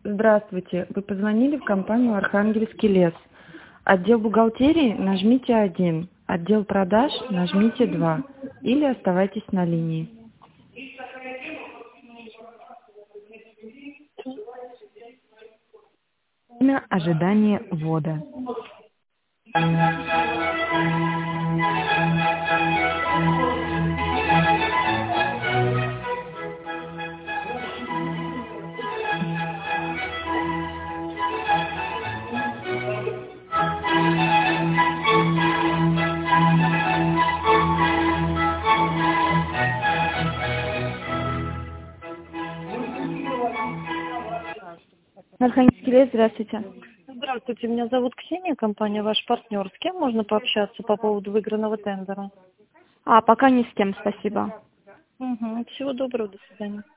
Здравствуйте. Вы позвонили в компанию «Архангельский лес». Отдел бухгалтерии нажмите 1, отдел продаж нажмите 2 или оставайтесь на линии. Время ожидания ввода. Архангельский лес, здравствуйте. Здравствуйте, меня зовут Ксения, компания «Ваш партнер». С кем можно пообщаться по поводу выигранного тендера? Пока ни с кем, спасибо. Всего доброго, до свидания.